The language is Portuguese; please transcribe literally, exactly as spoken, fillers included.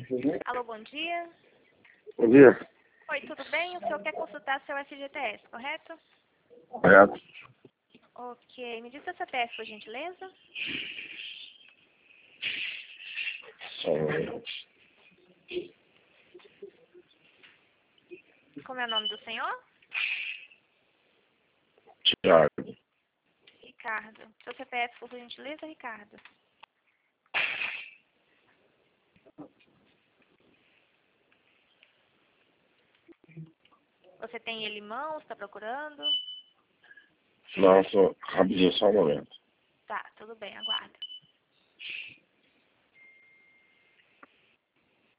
Alô, bom dia. Bom dia. Oi, tudo bem? O senhor quer consultar seu F G T S, correto? Correto. Ok. Me diz seu C P F, por gentileza. É, Como é o nome do senhor? Thiago. Ricardo. Seu C P F, por gentileza, Ricardo. Você tem ele em mãos? Está procurando? Não, só rapidinho, só um momento. Tá, tudo bem, aguarda.